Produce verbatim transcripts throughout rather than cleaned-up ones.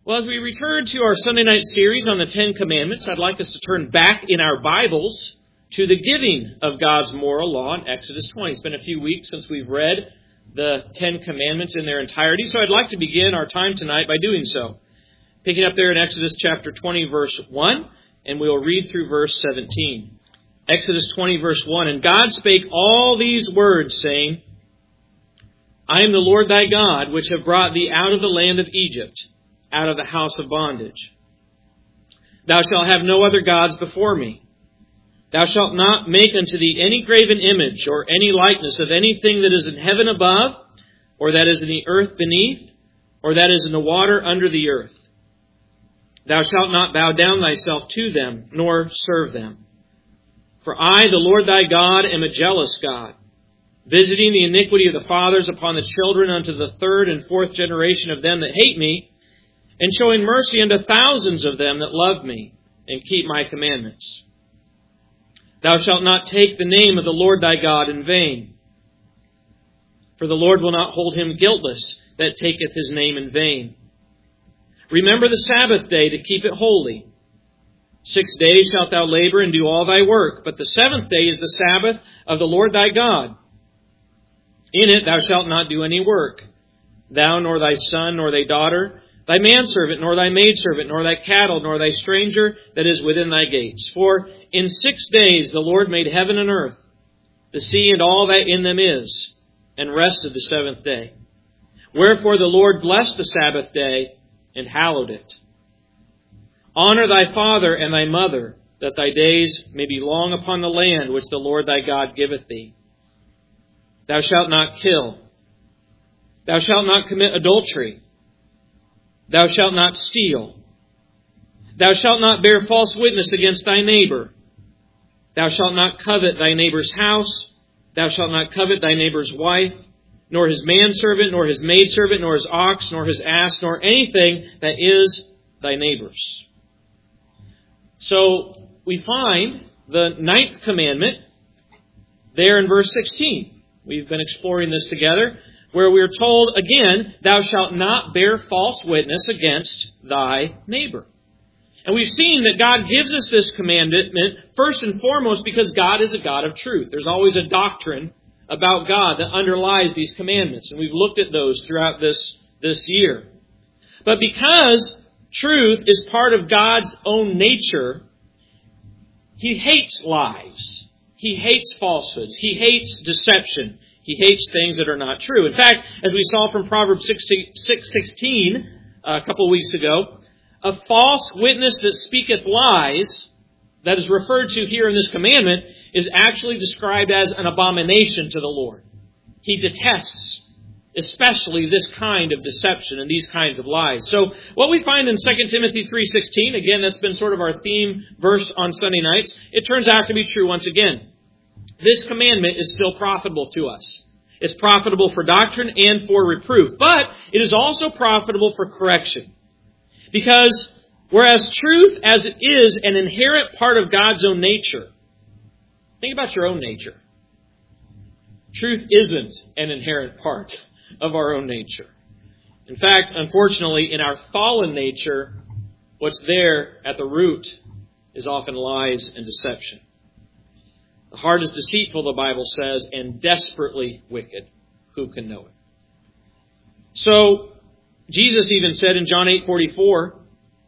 Well, as we return to our Sunday night series on the Ten Commandments, I'd like us to turn back in our Bibles to the giving of God's moral law in Exodus twenty. It's been a few weeks since we've read the Ten Commandments in their entirety, so I'd like to begin our time tonight by doing so. Picking up there in Exodus chapter twenty, verse one, and we'll read through verse seventeen. Exodus twenty, verse one, "And God spake all these words, saying, I am the Lord thy God, which have brought thee out of the land of Egypt, out of the house of bondage. Thou shalt have no other gods before me. Thou shalt not make unto thee any graven image or any likeness of anything that is in heaven above, or that is in the earth beneath, or that is in the water under the earth. Thou shalt not bow down thyself to them, nor serve them. For I, the Lord thy God, am a jealous God, visiting the iniquity of the fathers upon the children unto the third and fourth generation of them that hate me, and showing mercy unto thousands of them that love me, and keep my commandments. Thou shalt not take the name of the Lord thy God in vain. For the Lord will not hold him guiltless that taketh his name in vain. Remember the Sabbath day to keep it holy. Six days shalt thou labor and do all thy work, but the seventh day is the Sabbath of the Lord thy God. In it thou shalt not do any work, thou nor thy son nor thy daughter, thy manservant, nor thy maidservant, nor thy cattle, nor thy stranger that is within thy gates. For in six days the Lord made heaven and earth, the sea and all that in them is, and rested the seventh day. Wherefore the Lord blessed the Sabbath day, and hallowed it. Honor thy father and thy mother, that thy days may be long upon the land which the Lord thy God giveth thee. Thou shalt not kill. Thou shalt not commit adultery. Thou shalt not steal. Thou shalt not bear false witness against thy neighbor. Thou shalt not covet thy neighbor's house. Thou shalt not covet thy neighbor's wife, nor his manservant, nor his maidservant, nor his ox, nor his ass, nor anything that is thy neighbor's." So we find the ninth commandment there in verse sixteen. We've been exploring this together, where we are told again, thou shalt not bear false witness against thy neighbor. And we've seen that God gives us this commandment first and foremost because God is a God of truth. There's always a doctrine about God that underlies these commandments, and we've looked at those throughout this, this year. But because truth is part of God's own nature, He hates lies. He hates falsehoods. He hates deception. He hates things that are not true. In fact, as we saw from Proverbs six sixteen a couple of weeks ago, a false witness that speaketh lies, that is referred to here in this commandment, is actually described as an abomination to the Lord. He detests especially this kind of deception and these kinds of lies. So what we find in Second Timothy three sixteen, again, that's been sort of our theme verse on Sunday nights, it turns out to be true once again. This commandment is still profitable to us. It's profitable for doctrine and for reproof. But it is also profitable for correction. Because whereas truth as it is an inherent part of God's own nature, think about your own nature. Truth isn't an inherent part of our own nature. In fact, unfortunately, in our fallen nature, what's there at the root is often lies and deception. The heart is deceitful, the Bible says, and desperately wicked. Who can know it? So, Jesus even said in John eight forty-four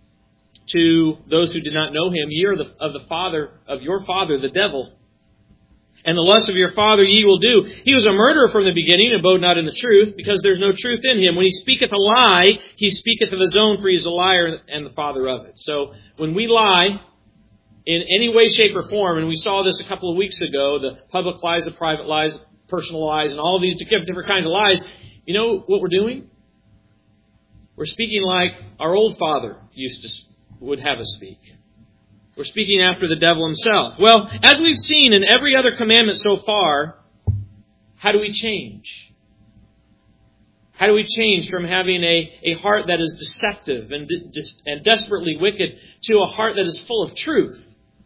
to those who did not know Him, "Ye are the, of the father of your father, the devil, and the lust of your father ye will do. He was a murderer from the beginning, and abode not in the truth, because there is no truth in him. When he speaketh a lie, he speaketh of his own, for he is a liar and the father of it." So, when we lie in any way, shape, or form, and we saw this a couple of weeks ago, the public lies, the private lies, personal lies, and all of these different kinds of lies, you know what we're doing? We're speaking like our old father used to would have us speak. We're speaking after the devil himself. Well, as we've seen in every other commandment so far, how do we change? How do we change from having a, a heart that is deceptive and, de- and desperately wicked to a heart that is full of truth?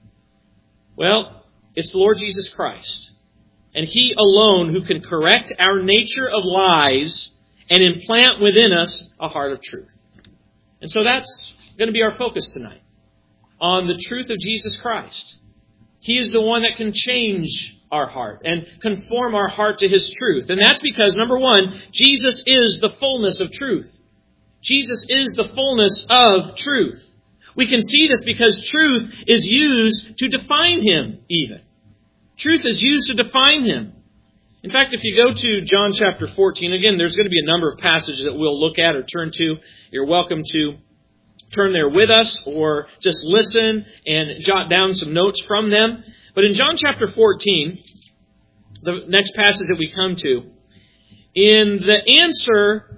Well, it's the Lord Jesus Christ. And He alone who can correct our nature of lies and implant within us a heart of truth. And so that's going to be our focus tonight, on the truth of Jesus Christ. He is the one that can change our heart and conform our heart to His truth. And that's because, number one, Jesus is the fullness of truth. Jesus is the fullness of truth. We can see this because truth is used to define Him even. Truth is used to define Him. In fact, if you go to John chapter fourteen, again, there's going to be a number of passages that we'll look at or turn to. You're welcome to turn there with us or just listen and jot down some notes from them. But in John chapter fourteen, the next passage that we come to, in the answer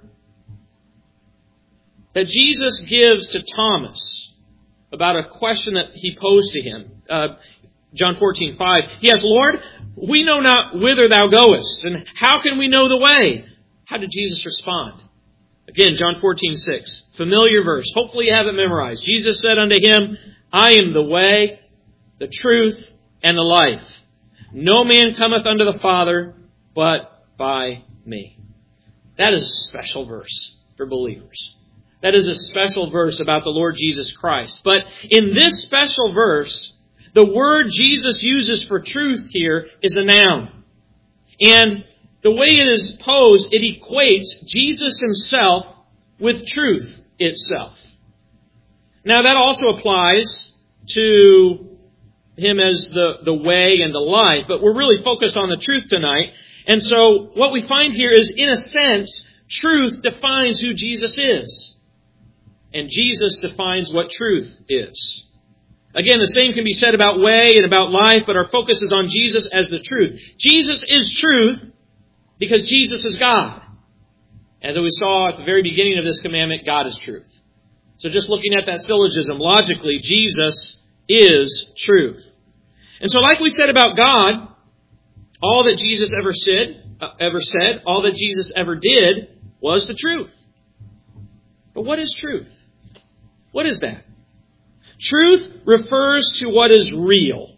that Jesus gives to Thomas about a question that he posed to him, uh, John fourteen five, he asks, Lord, we know not whither thou goest, and how can we know the way? How did Jesus respond? Again, John fourteen six, familiar verse. Hopefully you have it memorized. Jesus said unto him, I am the way, the truth, and the life. No man cometh unto the Father but by me. That is a special verse for believers. That is a special verse about the Lord Jesus Christ. But in this special verse, the word Jesus uses for truth here is a noun. And the way it is posed, it equates Jesus Himself with truth itself. Now that also applies to Him as the, the way and the life, but we're really focused on the truth tonight. And so what we find here is, in a sense, truth defines who Jesus is. And Jesus defines what truth is. Again, the same can be said about way and about life, but our focus is on Jesus as the truth. Jesus is truth because Jesus is God. As we saw at the very beginning of this commandment, God is truth. So just looking at that syllogism, logically, Jesus is truth. And so like we said about God, all that Jesus ever said, uh, ever said, all that Jesus ever did was the truth. But what is truth? What is that? Truth refers to what is real.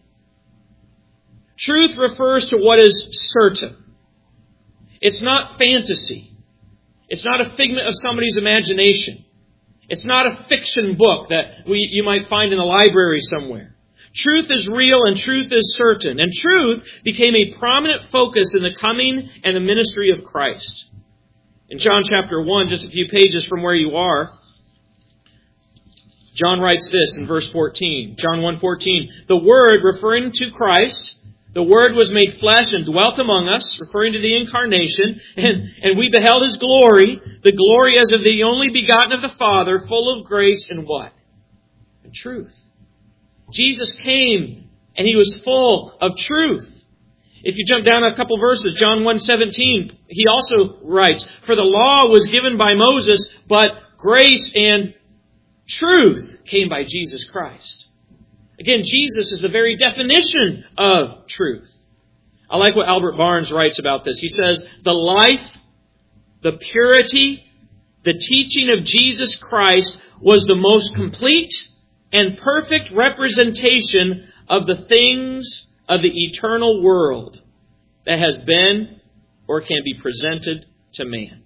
Truth refers to what is certain. It's not fantasy. It's not a figment of somebody's imagination. It's not a fiction book that we you might find in a library somewhere. Truth is real and truth is certain. And truth became a prominent focus in the coming and the ministry of Christ. In John chapter one, just a few pages from where you are, John writes this in verse fourteen. John one fourteen. The Word, referring to Christ, the Word was made flesh and dwelt among us, referring to the incarnation, and, and we beheld His glory, the glory as of the only begotten of the Father, full of grace and what? And truth. Jesus came and He was full of truth. If you jump down a couple verses, John one seventeen, he also writes, for the law was given by Moses, but grace and truth came by Jesus Christ. Again, Jesus is the very definition of truth. I like what Albert Barnes writes about this. He says, the life, the purity, the teaching of Jesus Christ was the most complete and perfect representation of the things of the eternal world that has been or can be presented to man.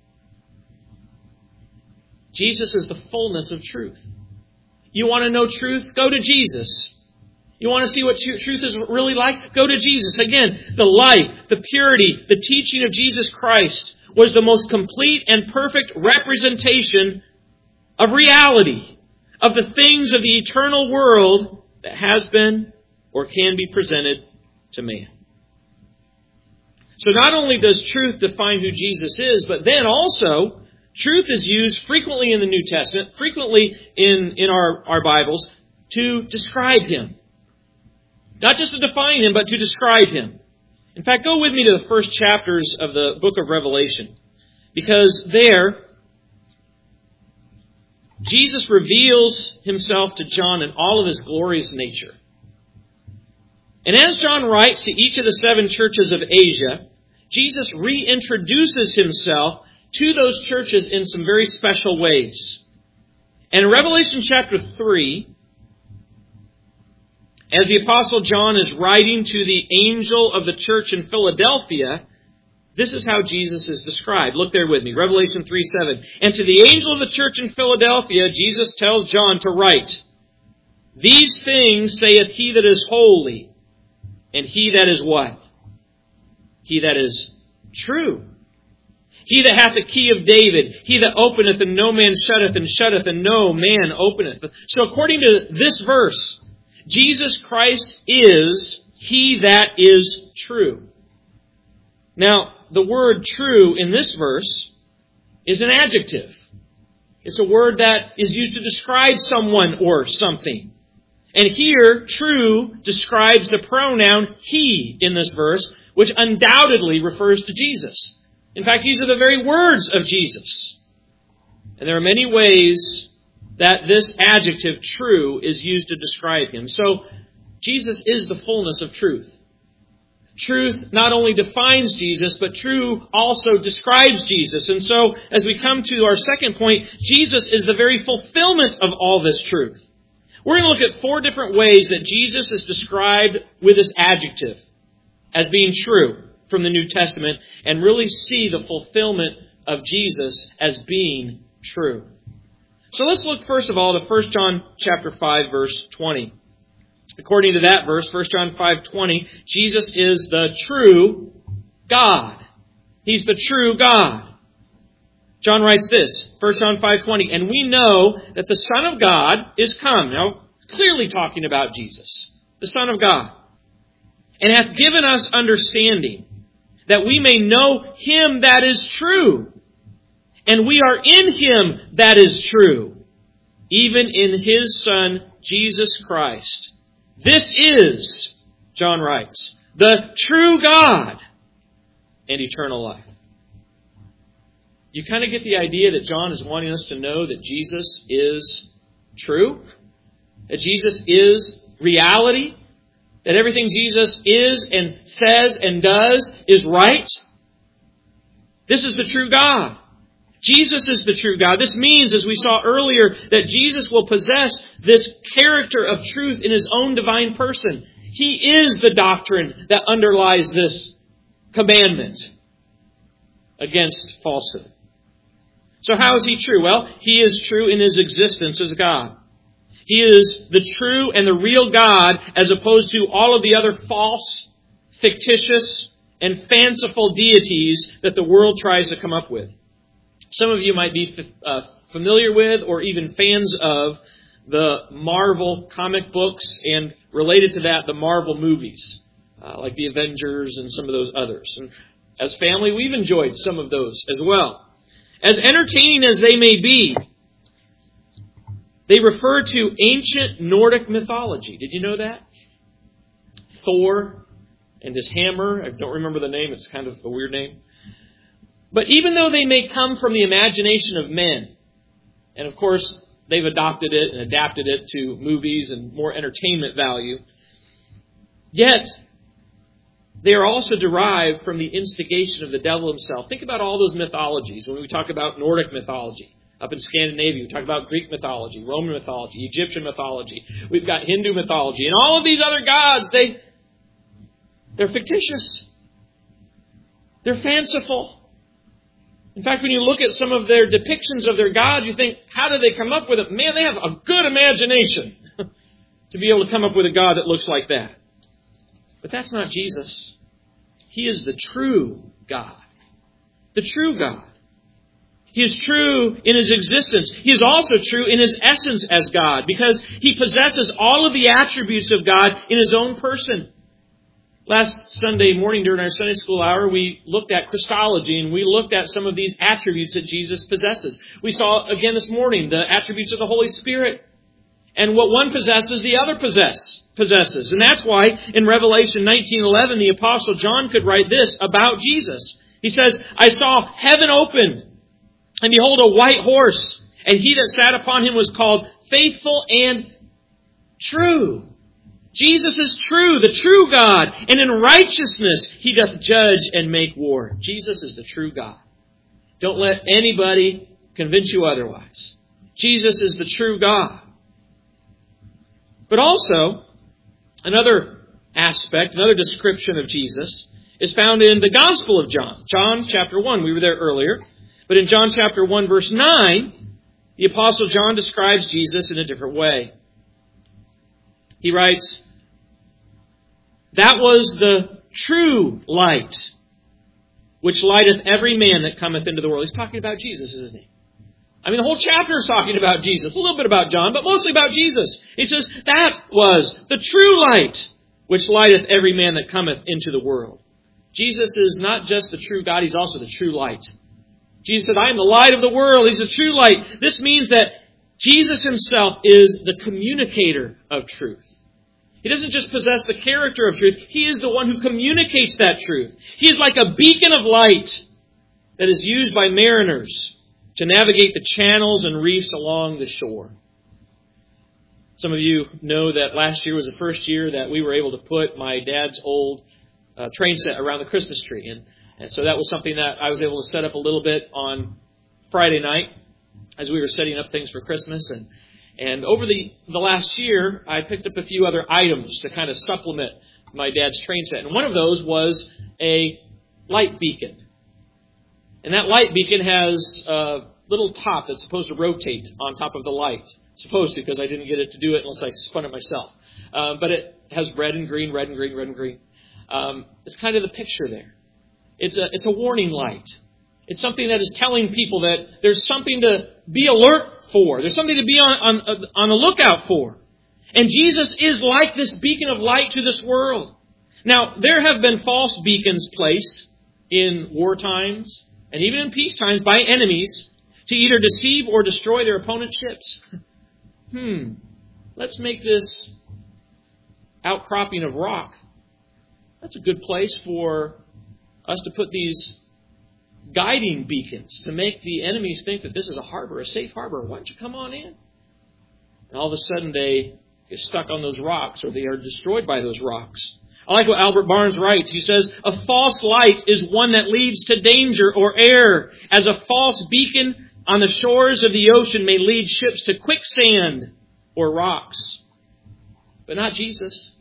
Jesus is the fullness of truth. You want to know truth? Go to Jesus. You want to see what truth is really like? Go to Jesus. Again, the life, the purity, the teaching of Jesus Christ was the most complete and perfect representation of reality, of the things of the eternal world that has been or can be presented to man. So not only does truth define who Jesus is, but then also truth is used frequently in the New Testament, frequently in, in our, our Bibles, to describe Him. Not just to define Him, but to describe Him. In fact, go with me to the first chapters of the book of Revelation. Because there, Jesus reveals Himself to John in all of His glorious nature. And as John writes to each of the seven churches of Asia, Jesus reintroduces Himself to those churches in some very special ways. And in Revelation chapter three, as the Apostle John is writing to the angel of the church in Philadelphia, This is how Jesus is described. Look there with me. Revelation three seven. And to the angel of the church in Philadelphia, Jesus tells John to write, These things saith he that is holy, and he that is what? He that is true. He that hath the key of David, he that openeth and no man shutteth, and shutteth and no man openeth. So according to this verse, Jesus Christ is he that is true. Now, the word true in this verse is an adjective. It's a word that is used to describe someone or something. And here, true describes the pronoun he in this verse, which undoubtedly refers to Jesus. In fact, these are the very words of Jesus. And there are many ways that this adjective true is used to describe him. So, Jesus is the fullness of truth. Truth not only defines Jesus, but true also describes Jesus. And so, as we come to our second point, Jesus is the very fulfillment of all this truth. We're going to look at four different ways that Jesus is described with this adjective as being true from the New Testament, and really see the fulfillment of Jesus as being true. So let's look first of all to First John chapter five, verse twenty. According to that verse, First John five twenty, Jesus is the true God. He's the true God. John writes this, First John five twenty, and we know that the Son of God is come. Now, clearly talking about Jesus, the Son of God, and hath given us understanding, that we may know him that is true. And we are in him that is true, even in his Son, Jesus Christ. This is, John writes, the true God and eternal life. You kind of get the idea that John is wanting us to know that Jesus is true, that Jesus is reality, that everything Jesus is and says and does is right. This is the true God. Jesus is the true God. This means, as we saw earlier, that Jesus will possess this character of truth in his own divine person. He is the doctrine that underlies this commandment against falsehood. So how is he true? Well, he is true in his existence as God. He is the true and the real God, as opposed to all of the other false, fictitious, and fanciful deities that the world tries to come up with. Some of you might be uh, familiar with or even fans of the Marvel comic books, and related to that, the Marvel movies, uh, like the Avengers and some of those others. And as family, we've enjoyed some of those as well. As entertaining as they may be, they refer to ancient Nordic mythology. Did you know that? Thor and his hammer. I don't remember the name. It's kind of a weird name. But even though they may come from the imagination of men, and of course they've adopted it and adapted it to movies and more entertainment value, yet they are also derived from the instigation of the devil himself. Think about all those mythologies when we talk about Nordic mythology. Up in Scandinavia, we talk about Greek mythology, Roman mythology, Egyptian mythology. We've got Hindu mythology. And all of these other gods, they, they're fictitious. They're fanciful. In fact, when you look at some of their depictions of their gods, you think, how did they come up with it? Man, they have a good imagination to be able to come up with a God that looks like that. But that's not Jesus. He is the true God. The true God. He is true in his existence. He is also true in his essence as God, because he possesses all of the attributes of God in his own person. Last Sunday morning during our Sunday school hour, we looked at Christology, and we looked at some of these attributes that Jesus possesses. We saw again this morning the attributes of the Holy Spirit. And what one possesses, the other possess, possesses. And that's why in Revelation nineteen eleven, the Apostle John could write this about Jesus. He says, I saw heaven opened, and behold, a white horse, and he that sat upon him was called Faithful and True. Jesus is true, the true God, and in righteousness he doth judge and make war. Jesus is the true God. Don't let anybody convince you otherwise. Jesus is the true God. But also, another aspect, another description of Jesus, is found in the Gospel of John. John chapter one. We were there earlier. But in John chapter one, verse nine, the Apostle John describes Jesus in a different way. He writes, "That was the true light, which lighteth every man that cometh into the world." He's talking about Jesus, isn't he? I mean, the whole chapter is talking about Jesus. A little bit about John, but mostly about Jesus. He says, that was the true light, which lighteth every man that cometh into the world. Jesus is not just the true God, He's also the true light. Jesus said, I am the light of the world. He's the true light. This means that Jesus Himself is the communicator of truth. He doesn't just possess the character of truth. He is the one who communicates that truth. He is like a beacon of light that is used by mariners to navigate the channels and reefs along the shore. Some of you know that last year was the first year that we were able to put my dad's old uh, train set around the Christmas tree. And, and so that was something that I was able to set up a little bit on Friday night as we were setting up things for Christmas. And, and over the, the last year, I picked up a few other items to kind of supplement my dad's train set. And one of those was a light beacon. And that light beacon has a little top that's supposed to rotate on top of the light. Supposed to, because I didn't get it to do it unless I spun it myself. Um, but it has red and green, red and green, red and green. Um, it's kind of the picture there. It's a it's a warning light. It's something that is telling people that there's something to be alert for. There's something to be on on, on the lookout for. And Jesus is like this beacon of light to this world. Now, there have been false beacons placed in war times and even in peace times by enemies to either deceive or destroy their opponent's ships. Hmm, let's make this outcropping of rock. That's a good place for us to put these guiding beacons to make the enemies think that this is a harbor, a safe harbor. Why don't you come on in? And all of a sudden they get stuck on those rocks or they are destroyed by those rocks. I like what Albert Barnes writes. He says, a false light is one that leads to danger or error, as a false beacon on the shores of the ocean may lead ships to quicksand or rocks. But not Jesus.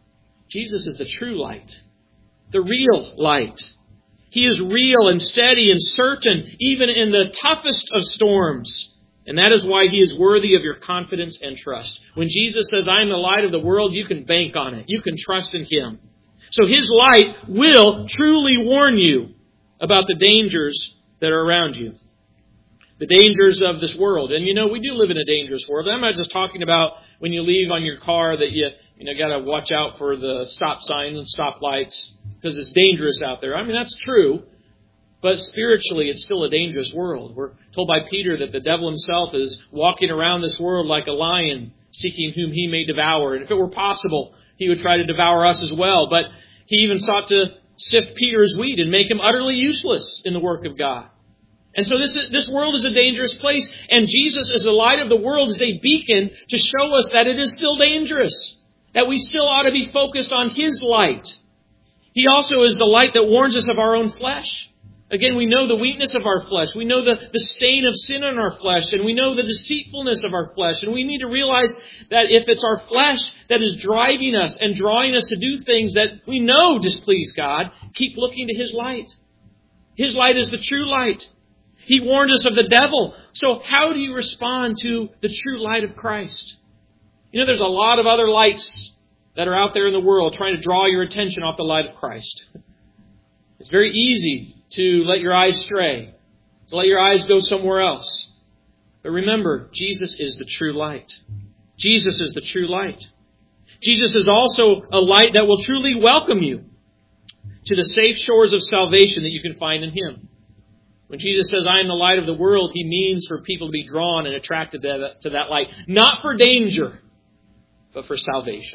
Jesus is the true light, the real light. He is real and steady and certain, even in the toughest of storms. And that is why He is worthy of your confidence and trust. When Jesus says, I am the light of the world, you can bank on it. You can trust in Him. So His light will truly warn you about the dangers that are around you. The dangers of this world. And you know, we do live in a dangerous world. I'm not just talking about when you leave on your car that you, you know, got to watch out for the stop signs and stop lights because it's dangerous out there. I mean, that's true. But spiritually, it's still a dangerous world. We're told by Peter that the devil himself is walking around this world like a lion, seeking whom he may devour. And if it were possible, he would try to devour us as well. But he even sought to sift Peter as wheat and make him utterly useless in the work of God. And so this, this world is a dangerous place. And Jesus, as the light of the world, is a beacon to show us that it is still dangerous. That we still ought to be focused on His light. He also is the light that warns us of our own flesh. Again, we know the weakness of our flesh. We know the, the stain of sin in our flesh. And we know the deceitfulness of our flesh. And we need to realize that if it's our flesh that is driving us and drawing us to do things that we know displease God, keep looking to His light. His light is the true light. He warned us of the devil. So how do you respond to the true light of Christ? You know, there's a lot of other lights that are out there in the world trying to draw your attention off the light of Christ. It's very easy to let your eyes stray, to let your eyes go somewhere else. But remember, Jesus is the true light. Jesus is the true light. Jesus is also a light that will truly welcome you to the safe shores of salvation that you can find in Him. When Jesus says, I am the light of the world, He means for people to be drawn and attracted to that, to that light. Not for danger, but for salvation.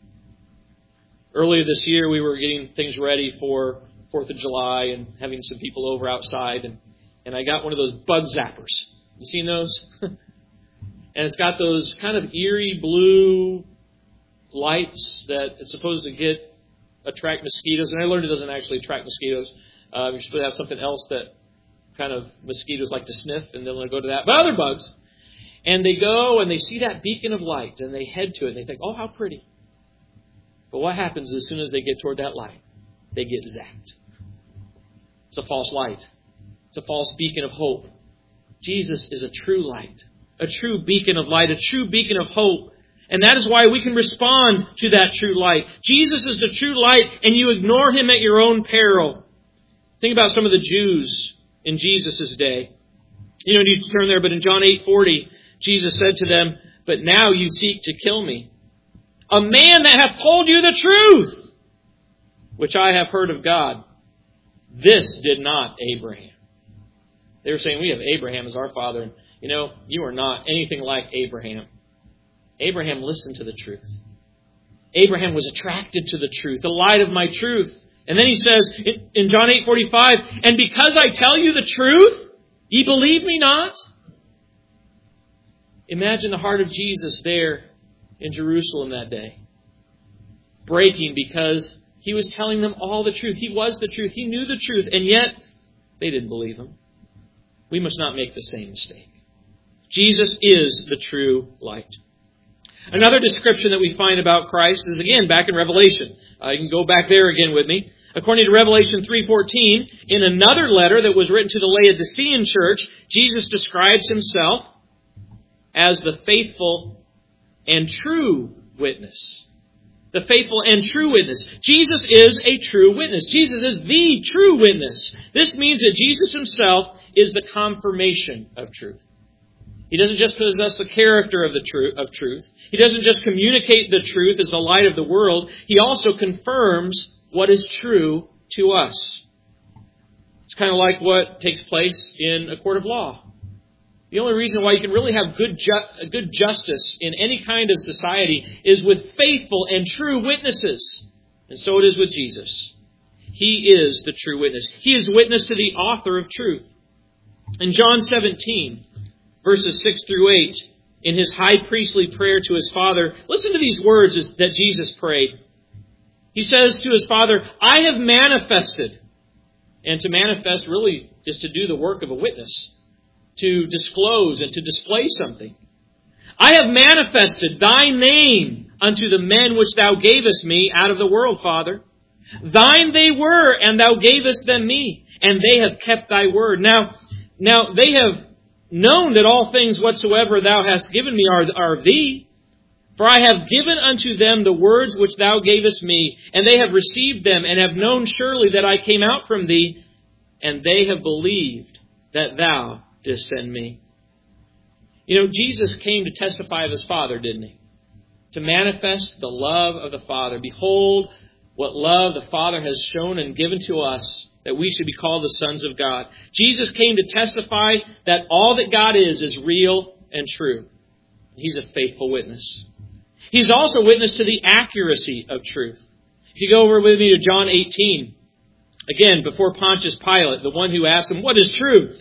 Earlier this year, we were getting things ready for fourth of July and having some people over outside. And, and I got one of those bug zappers. You seen those? And it's got those kind of eerie blue lights that it's supposed to get attract mosquitoes. And I learned it doesn't actually attract mosquitoes. Uh, you're supposed to have something else that kind of mosquitoes like to sniff, and then they'll go to that. But other bugs. And they go and they see that beacon of light, and they head to it, and they think, oh, how pretty. But what happens as soon as they get toward that light? they get zapped. It's a false light. It's a false beacon of hope. Jesus is a true light, a true beacon of light, a true beacon of hope. And that is why we can respond to that true light. Jesus is the true light, and you ignore Him at your own peril. Think about some of the Jews in Jesus' day. You don't need to turn there, but in John eight forty, Jesus said to them, "But now you seek to kill me, a man that hath told you the truth, which I have heard of God. This did not Abraham." They were saying, we have Abraham as our father. And, you know, you are not anything like Abraham. Abraham listened to the truth. Abraham was attracted to the truth, the light of my truth. And then he says in John eight forty-five, "And because I tell you the truth, ye believe me not?" Imagine the heart of Jesus there in Jerusalem that day, breaking because He was telling them all the truth. He was the truth. He knew the truth. And yet, they didn't believe Him. We must not make the same mistake. Jesus is the true light. Another description that we find about Christ is, again, back in Revelation. Uh, you can go back there again with me. According to Revelation three fourteen, in another letter that was written to the Laodicean church, Jesus describes Himself as the faithful and true witness. The faithful and true witness. Jesus is a true witness. Jesus is the true witness. This means that Jesus Himself is the confirmation of truth. He doesn't just possess the character of the truth of truth. He doesn't just communicate the truth as the light of the world. He also confirms what is true to us. It's kind of like what takes place in a court of law. The only reason why you can really have good ju- good justice in any kind of society is with faithful and true witnesses. And so it is with Jesus. He is the true witness. He is witness to the author of truth. In John seventeen, verses six through eight, in His high priestly prayer to His Father, listen to these words that Jesus prayed. He says to His Father, "I have manifested." And to manifest really is to do the work of a witness, to disclose and to display something. "I have manifested Thy name unto the men which Thou gavest me out of the world, Father. Thine they were, and Thou gavest them me, and they have kept Thy word." Now, now they have known that all things whatsoever Thou hast given me are, are of Thee. For I have given unto them the words which Thou gavest me, and they have received them, and have known surely that I came out from Thee, and they have believed that Thou didst send me. You know, Jesus came to testify of His Father, didn't He? To manifest the love of the Father. Behold, what love the Father has shown and given to us, that we should be called the sons of God. Jesus came to testify that all that God is is real and true. He's a faithful witness. He's also witness to the accuracy of truth. If you go over with me to John eighteen, again, before Pontius Pilate, the one who asked Him, "What is truth?"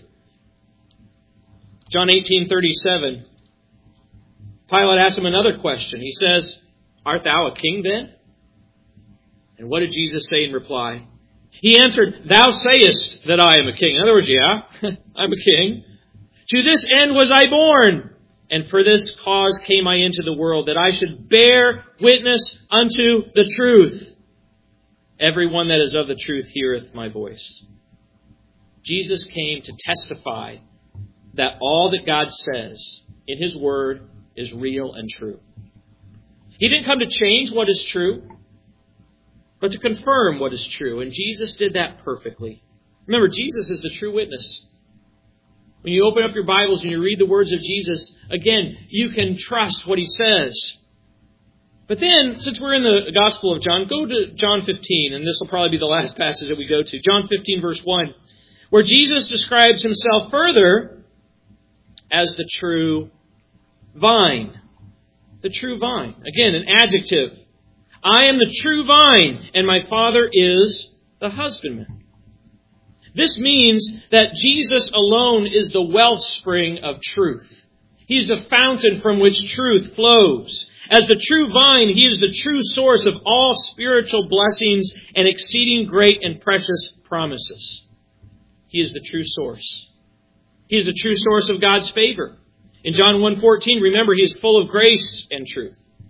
John eighteen thirty-seven. Pilate asked Him another question. He says, "Art Thou a king then?" And what did Jesus say in reply? He answered, "Thou sayest that I am a king." In other words, yeah, I'm a king. "To this end was I born, and for this cause came I into the world, that I should bear witness unto the truth. Everyone that is of the truth heareth my voice." Jesus came to testify that all that God says in His Word is real and true. He didn't come to change what is true, but to confirm what is true. And Jesus did that perfectly. Remember, Jesus is the true witness. When you open up your Bibles and you read the words of Jesus, again, you can trust what He says. But then, since we're in the Gospel of John, go to John fifteen, and this will probably be the last passage that we go to. John fifteen, verse one, where Jesus describes Himself further as the true vine. The true vine. Again, an adjective. "I am the true vine, and my Father is the husbandman." This means that Jesus alone is the wellspring of truth. He's the fountain from which truth flows. As the true vine, He is the true source of all spiritual blessings and exceeding great and precious promises. He is the true source. He is the true source of God's favor. In John one fourteen, remember, He is full of grace and truth.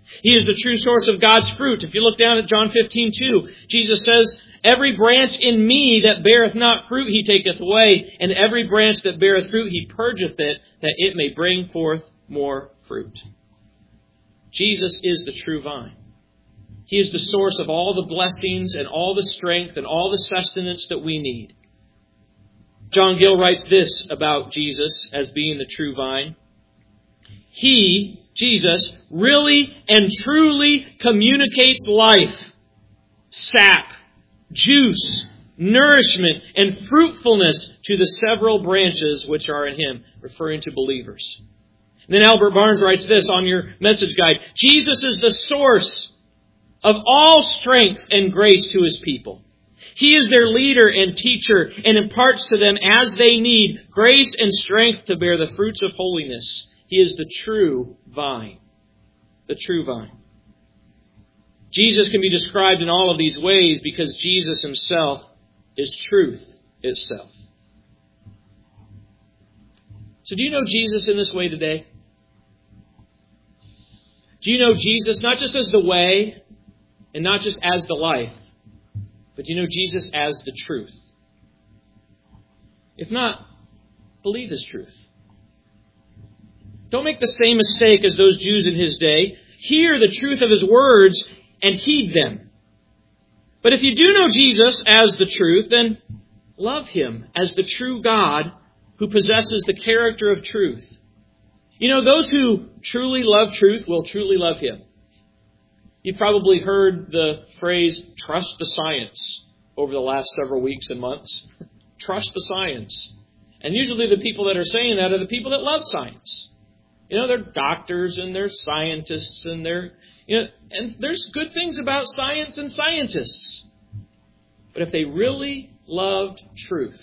He is the true source of God's fruit. If you look down at John fifteen two, Jesus says, every branch in me that beareth not fruit he taketh away, and every branch that beareth fruit he purgeth it, that it may bring forth more fruit. Jesus is the true vine. He is the source of all the blessings and all the strength and all the sustenance that we need. John Gill writes this about Jesus as being the true vine. He, Jesus, really and truly communicates life, sap, juice, nourishment, and fruitfulness to the several branches which are in Him, referring to believers. And then Albert Barnes writes this on your message guide. Jesus is the source of all strength and grace to His people. He is their leader and teacher and imparts to them as they need grace and strength to bear the fruits of holiness. He is the true vine. The true vine. Jesus can be described in all of these ways because Jesus Himself is truth itself. So do you know Jesus in this way today? Do you know Jesus not just as the way and not just as the life, but do you know Jesus as the truth? If not, believe His truth. Don't make the same mistake as those Jews in His day. Hear the truth of His words and heed them. But if you do know Jesus as the truth, then love Him as the true God who possesses the character of truth. You know, those who truly love truth will truly love Him. You've probably heard the phrase, trust the science, over the last several weeks and months. Trust the science. And usually the people that are saying that are the people that love science. You know, they're doctors and they're scientists and they're, you know, and there's good things about science and scientists. But if they really loved truth,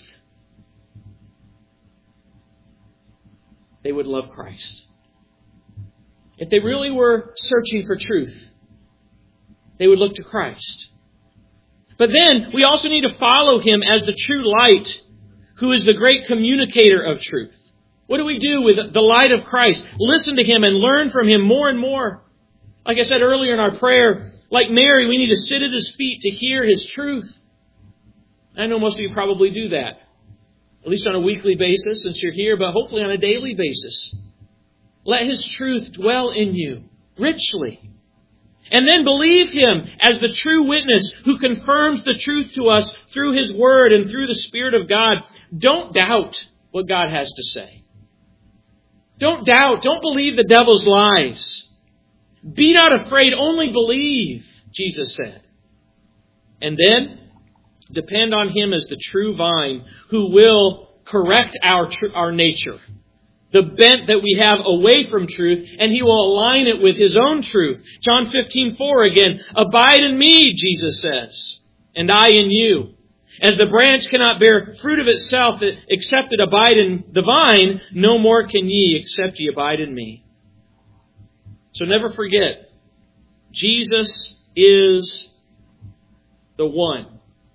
they would love Christ. If they really were searching for truth, they would look to Christ. But then we also need to follow Him as the true light, who is the great communicator of truth. What do we do with the light of Christ? Listen to Him and learn from Him more and more. Like I said earlier in our prayer, like Mary, we need to sit at His feet to hear His truth. I know most of you probably do that, at least on a weekly basis since you're here, but hopefully on a daily basis. Let His truth dwell in you richly. And then believe Him as the true witness who confirms the truth to us through His Word and through the Spirit of God. Don't doubt what God has to say. Don't doubt. Don't believe the devil's lies. Be not afraid. Only believe, Jesus said. And then depend on Him as the true vine who will correct our, tr- our nature. The bent that we have away from truth, and He will align it with His own truth. John fifteen four again, abide in me, Jesus says, and I in you. As the branch cannot bear fruit of itself except it abide in the vine, no more can ye except ye abide in me. So never forget, Jesus is the one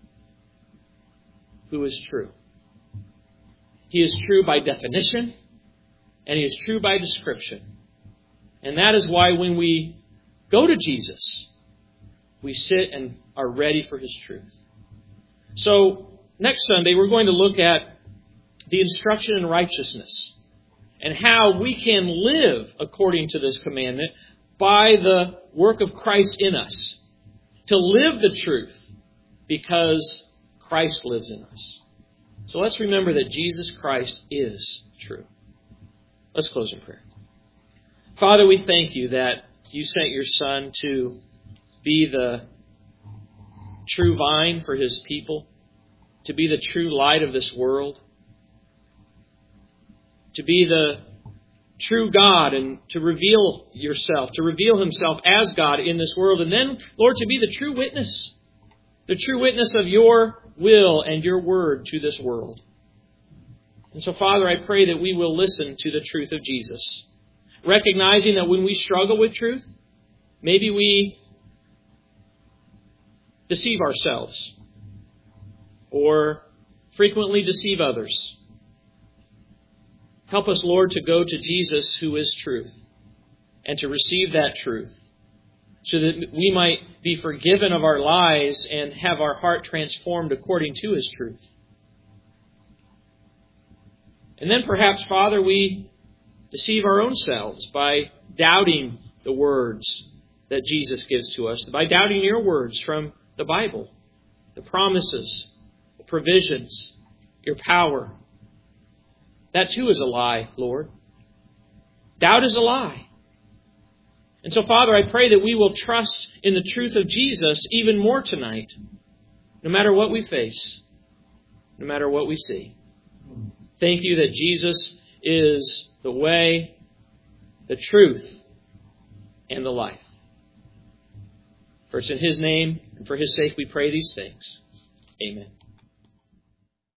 who is true. He is true by definition. And He is true by description. And that is why when we go to Jesus, we sit and are ready for His truth. So next Sunday, we're going to look at the instruction in righteousness and how we can live according to this commandment by the work of Christ in us. To live the truth because Christ lives in us. So let's remember that Jesus Christ is true. Let's close in prayer. Father, we thank You that You sent Your Son to be the true vine for His people, to be the true light of this world, to be the true God and to reveal Yourself, to reveal Himself as God in this world, and then, Lord, to be the true witness, the true witness of Your will and Your word to this world. And so, Father, I pray that we will listen to the truth of Jesus, recognizing that when we struggle with truth, maybe we deceive ourselves or frequently deceive others. Help us, Lord, to go to Jesus who is truth and to receive that truth so that we might be forgiven of our lies and have our heart transformed according to His truth. And then perhaps, Father, we deceive our own selves by doubting the words that Jesus gives to us, by doubting your words from the Bible, the promises, the provisions, your power. That too is a lie, Lord. Doubt is a lie. And so, Father, I pray that we will trust in the truth of Jesus even more tonight, no matter what we face, no matter what we see. Thank you that Jesus is the way, the truth, and the life. For it's in His name and for His sake we pray these things. Amen.